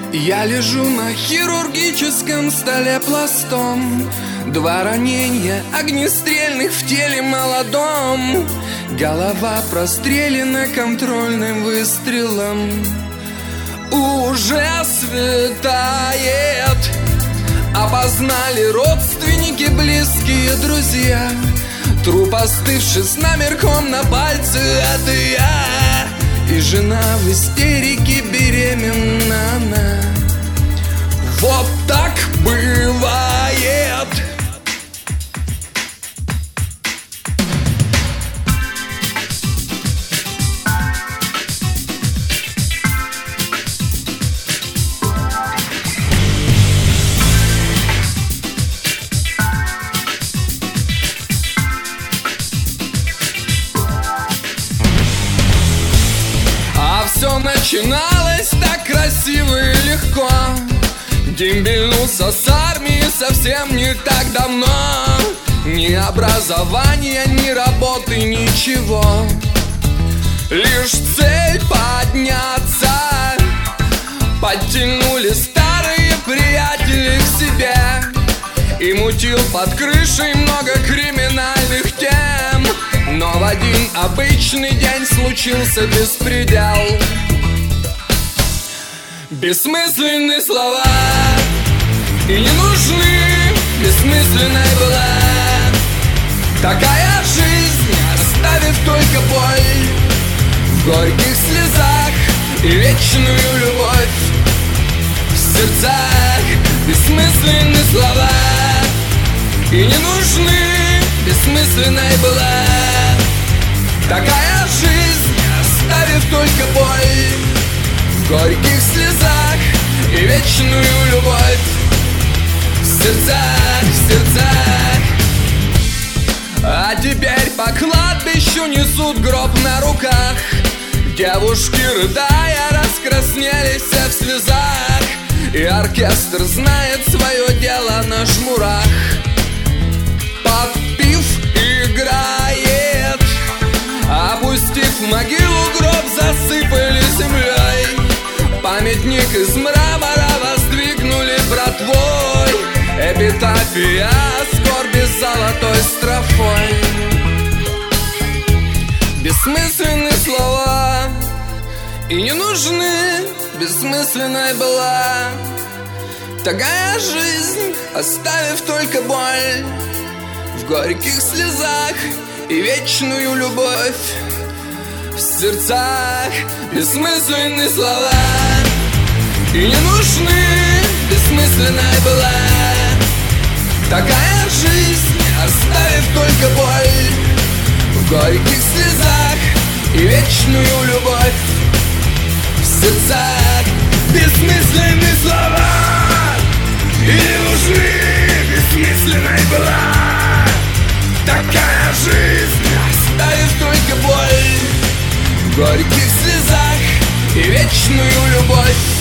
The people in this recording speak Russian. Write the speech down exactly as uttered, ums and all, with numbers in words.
Я лежу на хирургическом столе пластом. Два ранения огнестрельных в теле молодом. Голова прострелена контрольным выстрелом. Уже светает. Опознали родственники, близкие друзья. Труп остывший с номерком на пальце, это я. И жена в истерике, беременна она. Вот так бывает. Все начиналось так красиво и легко. Дембельнулся с армии совсем не так давно. Ни образования, ни работы, ничего. Лишь цель подняться. Подтянули старые приятели к себе. И мутил под крышей много криминальных тем. Но в один обычный день случился беспредел. Бессмысленные слова и не нужны, бессмысленной была такая жизнь, оставив только боль. В горьких слезах и вечную любовь. В сердцах бессмысленные слова и не нужны, бессмысленной была такая жизнь, оставив только боль. В горьких слезах и вечную любовь. В сердцах, в сердцах. А теперь по кладбищу несут гроб на руках. Девушки, рыдая, раскраснелись все в слезах. И оркестр знает свое дело на шмурах. Подпив, играет. Опустив в могилу гроб, засыпали землей. Памятник из мрамора воздвигнули братвой. Эпитафия скорби золотой строфой. Бессмысленные слова и не нужны, бессмысленной была такая жизнь, оставив только боль. В горьких слезах и вечную любовь. В сердцах бессмысленные слова и не нужны, бессмысленной была такая жизнь, оставив только боль. В горьких слезах и вечную любовь. В сердцах бессмысленные слова и не нужны, бессмысленной была такая жизнь, оставив только боль. В горьких слезах и вечную любовь.